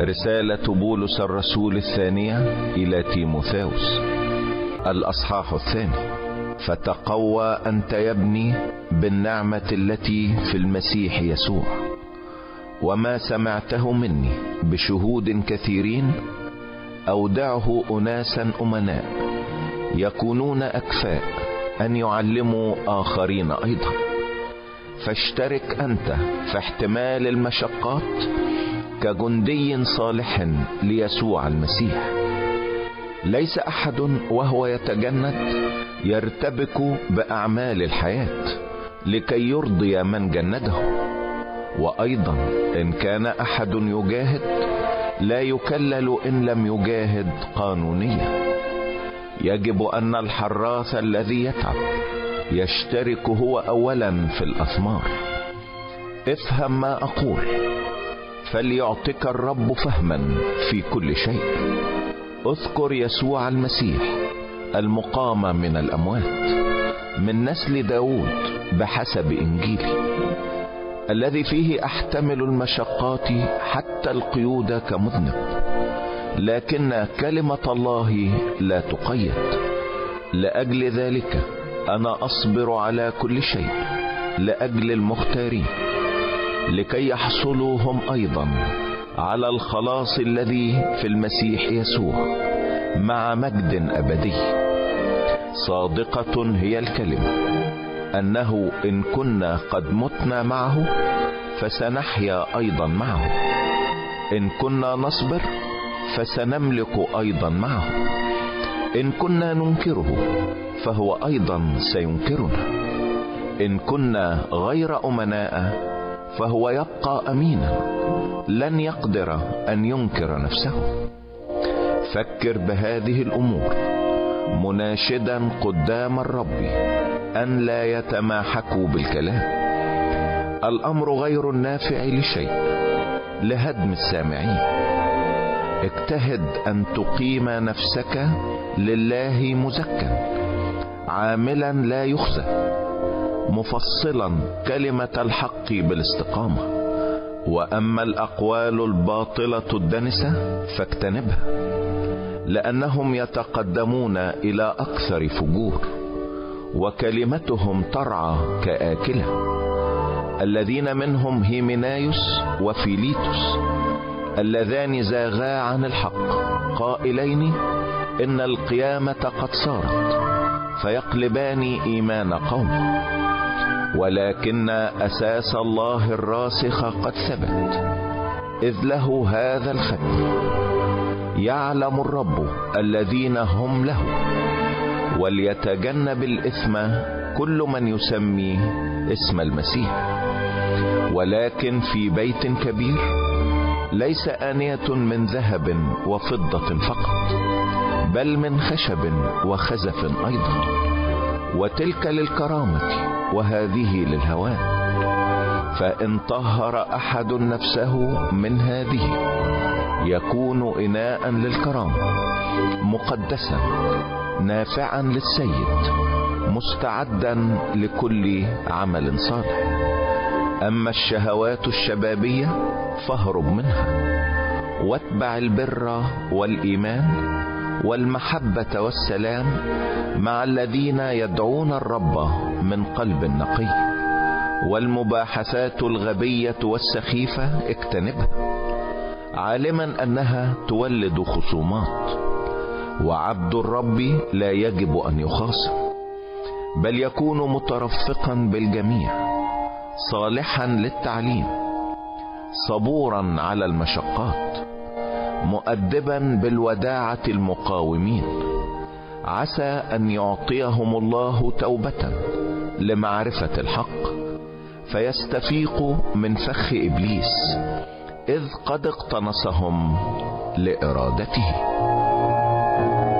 رسالة بولس الرسول الثانية إلى تيموثاوس، الأصحاح 2. فتقوى أنت يا ابني بالنعمة التي في المسيح يسوع، وما سمعته مني بشهود كثيرين أودعه أناسا أمناء يكونون أكفاء أن يعلموا آخرين أيضا. فاشترك أنت في احتمال المشقات كجندي صالح ليسوع المسيح. ليس أحد وهو يتجند يرتبك بأعمال الحياة لكي يرضي من جنده. وأيضا إن كان أحد يجاهد لا يكلل إن لم يجاهد قانونيا. يجب أن الحراث الذي يتعب يشترك هو أولا في الأثمار. افهم ما أقول، فليعطيك الرب فهما في كل شيء. اذكر يسوع المسيح المقام من الأموات من نسل داود بحسب إنجيلي، الذي فيه أحتمل المشقات حتى القيود كمذنب، لكن كلمة الله لا تقيد. لأجل ذلك أنا أصبر على كل شيء لأجل المختارين، لكي يحصلوا هم أيضا على الخلاص الذي في المسيح يسوع مع مجد أبدي. صادقة هي الكلمة أنه إن كنا قد متنا معه فسنحيا أيضا معه، إن كنا نصبر فسنملك أيضا معه، إن كنا ننكره فهو أيضا سينكرنا، إن كنا غير أمناء فهو يبقى أمينا لن يقدر أن ينكر نفسه. فكر بهذه الأمور مناشدا قدام الرب أن لا يتماحكوا بالكلام. الأمر غير النافع لشيء لهدم السامعين. اجتهد أن تقيم نفسك لله مزكا عاملا لا يخزى، مفصلا كلمة الحق بالاستقامة. وأما الأقوال الباطلة الدنسة فاجتنبها، لأنهم يتقدمون إلى أكثر فجور، وكلمتهم ترعى كآكلة. الذين منهم هيمنايوس وفيليتوس اللذان زاغا عن الحق قائلين إن القيامة قد صارت، فيقلبان إيمان قوم. ولكن أساس الله الراسخ قد ثبت، إذ له هذا الختم: يعلم الرب الذين هم له، وليتجنب الإثم كل من يسمي اسم المسيح. ولكن في بيت كبير ليس آنية من ذهب وفضة فقط، بل من خشب وخزف أيضا، وتلك للكرامة وهذه للهوان. فإن طهر أحد نفسه من هذه يكون إناء للكرامة، مقدسا نافعا للسيد، مستعدا لكل عمل صالح. أما الشهوات الشبابية فاهرب منها، واتبع البر والإيمان والمحبة والسلام مع الذين يدعون الرب من قلب نقي. والمباحثات الغبية والسخيفة اجتنبها، عالما أنها تولد خصومات. وعبد الرب لا يجب أن يخاصم، بل يكون مترفقا بالجميع، صالحا للتعليم، صبورا على المشقات، مؤدبا بالوداعة المقاومين، عسى أن يعطيهم الله توبة لمعرفة الحق، فيستفيقوا من فخ إبليس، إذ قد اقتنصهم لإرادته.